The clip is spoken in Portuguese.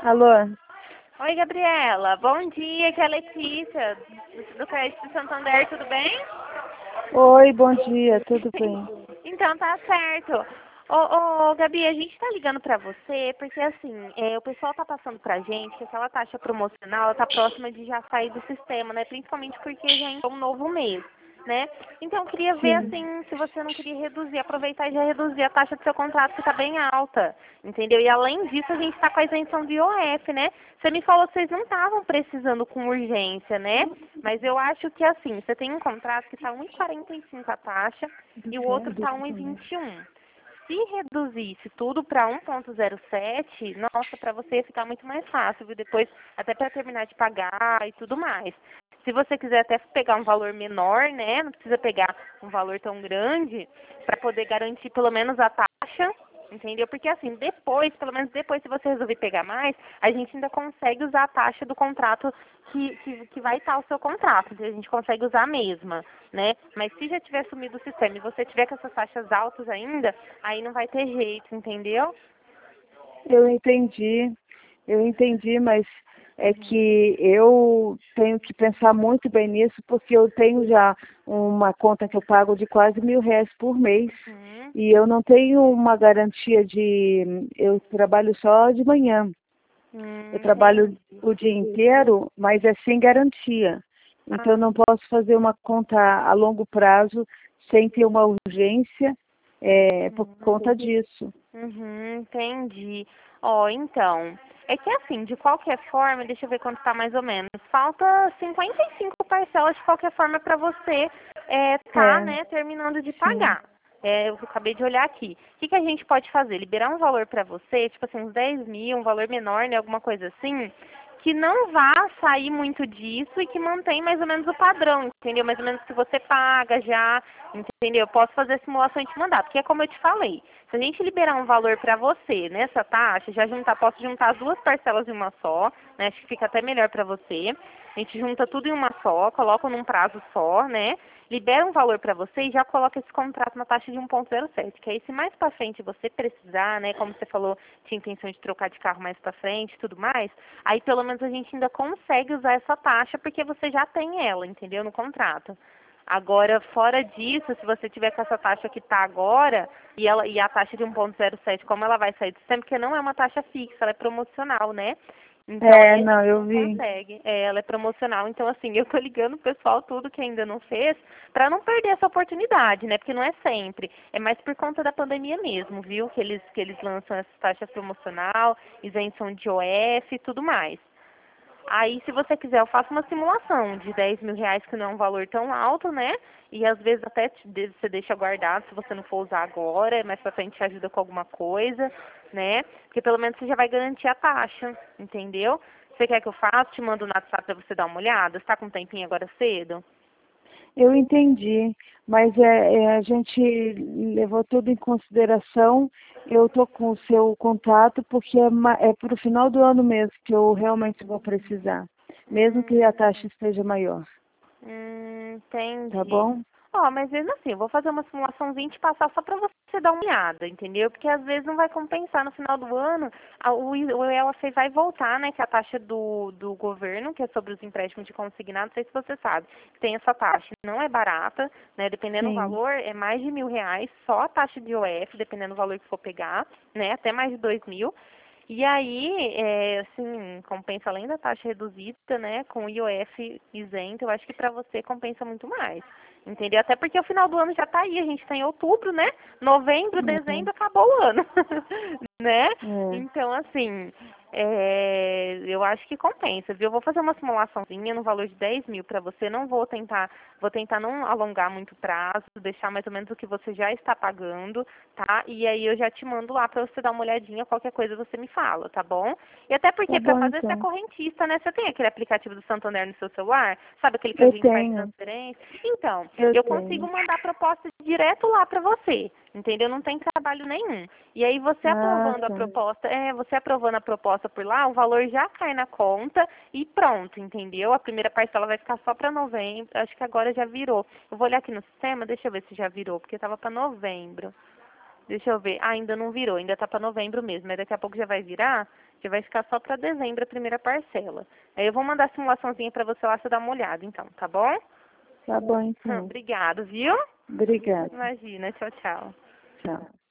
Alô? Oi, Gabriela. Bom dia, que é a Letícia, do Crédito Santander, tudo bem? Oi, bom dia, tudo bem? Então, tá certo. Gabi, a gente tá ligando pra você porque, assim, o pessoal tá passando pra gente que aquela taxa promocional tá próxima de já sair do sistema, né? Principalmente porque já entrou um novo mês, né? Então, eu queria ver, Sim. assim, se você não queria reduzir, aproveitar e já reduzir a taxa do seu contrato, que tá bem alta, entendeu? E, além disso, a gente tá com a isenção de IOF, né? Você me falou que vocês não estavam precisando com urgência, né? Mas eu acho que, assim, você tem um contrato que tá 1,45 a taxa e o outro tá 1,21. Se reduzisse tudo para 1,07, nossa, para você ia ficar muito mais fácil, viu? Depois, até para terminar de pagar e tudo mais. Se você quiser até pegar um valor menor, né? Não precisa pegar um valor tão grande, para poder garantir pelo menos a taxa, entendeu? Porque assim, depois, pelo menos depois, se você resolver pegar mais, a gente ainda consegue usar a taxa do contrato que vai estar o seu contrato, então a gente consegue usar a mesma, né? Mas se já tiver sumido o sistema e você tiver com essas taxas altas ainda, aí não vai ter jeito, entendeu? Eu entendi, mas é que eu tenho que pensar muito bem nisso, porque eu tenho já uma conta que eu pago de quase R$ 1.000 por mês, Uhum. e eu não tenho uma garantia de... Eu trabalho só de manhã, eu trabalho Entendi. o dia inteiro, mas é sem garantia. Então, eu Ah, não posso fazer uma conta a longo prazo sem ter uma urgência, por conta disso. entendi. Ó, então, é que assim, de qualquer forma, deixa eu ver quanto tá mais ou menos. Falta 55 parcelas de qualquer forma para você tá, É, né, terminando de sim. pagar. Eu acabei de olhar aqui. O que que a gente pode fazer? Liberar um valor para você, tipo assim, uns 10 mil, um valor menor, né, alguma coisa assim, que não vá sair muito disso e que mantém mais ou menos o padrão, entendeu? Mais ou menos que você paga já, entendeu? Eu posso fazer a simulação e te mandar, porque é como eu te falei, se a gente liberar um valor para você nessa taxa, já juntar, posso juntar as duas parcelas em uma só, né? Acho que fica até melhor para você. A gente junta tudo em uma só, coloca num prazo só, né? Libera um valor para você e já coloca esse contrato na taxa de 1,07, que aí se mais para frente você precisar, né, como você falou, tinha intenção de trocar de carro mais para frente e tudo mais, aí pelo menos a gente ainda consegue usar essa taxa porque você já tem ela, entendeu, no contrato. Agora, fora disso, se você tiver com essa taxa que está agora, e a taxa de 1,07, como ela vai sair do sistema, porque não é uma taxa fixa, ela é promocional, né? Então aí É, a não, gente eu não vi. consegue. Ela é promocional. Então, assim, eu tô ligando o pessoal tudo que ainda não fez, para não perder essa oportunidade, né? Porque não é sempre. É mais por conta da pandemia mesmo, viu? Que eles lançam essas taxas promocional, isenção de OF e tudo mais. Aí, se você quiser, eu faço uma simulação de 10 mil reais, que não é um valor tão alto, né? E às vezes até você deixa guardado se você não for usar agora, mais pra frente te ajuda com alguma coisa, né? Porque pelo menos você já vai garantir a taxa, entendeu? Você quer que eu faça? Te mando no WhatsApp pra você dar uma olhada? Você tá com um tempinho agora cedo? Eu entendi, mas a gente levou tudo em consideração. Eu estou com o seu contato porque é para o final do ano mesmo que eu realmente vou precisar, mesmo que a Hum, taxa esteja maior, tá entendi. bom? Ó, mas mesmo assim, eu vou fazer uma simulaçãozinha e te passar só pra você dar uma olhada, entendeu? Porque às vezes não vai compensar no final do ano, o ELAC vai voltar, né, que é a taxa do governo, que é sobre os empréstimos de consignado, não sei se você sabe, que tem essa taxa. Não é barata, né, dependendo do Sim. valor, é mais de R$ 1.000, só a taxa de IOF, dependendo do valor que for pegar, né, até mais de 2.000. E aí, assim, compensa além da taxa reduzida, né, com o IOF isento, eu acho que para você compensa muito mais. Entendeu? Até porque o final do ano já tá aí, a gente tá em outubro, né? Novembro, dezembro, acabou o ano, né? É, Então, assim, eu acho que compensa, viu? Eu vou fazer uma simulaçãozinha no valor de 10 mil para você, não vou tentar não alongar muito o prazo, deixar mais ou menos o que você já está pagando, tá? E aí eu já te mando lá para você dar uma olhadinha, qualquer coisa você me fala, tá bom? E até tá porque para bom fazer você é então. correntista, né? Você tem aquele aplicativo do Santander no seu celular? Sabe aquele que a Eu gente faz tenho, transferência? Então, eu eu consigo tenho. mandar a proposta direto lá para você, entendeu? Não tem trabalho nenhum. E aí você Ah, aprovando a tá. proposta, você aprovando a proposta por lá, o valor já cai na conta e pronto, entendeu? A primeira parcela vai ficar só para novembro, acho que agora já virou. Eu vou olhar aqui no sistema, deixa eu ver se já virou, porque estava para novembro. Deixa eu ver. Ah, ainda não virou, ainda tá para novembro mesmo, mas daqui a pouco já vai virar. porque vai ficar só para dezembro a primeira parcela. Aí eu vou mandar a simulaçãozinha para você lá, você dar uma olhada, então, tá bom? Tá bom, então. Obrigado, viu? Obrigada. Imagina, tchau, tchau. Tchau.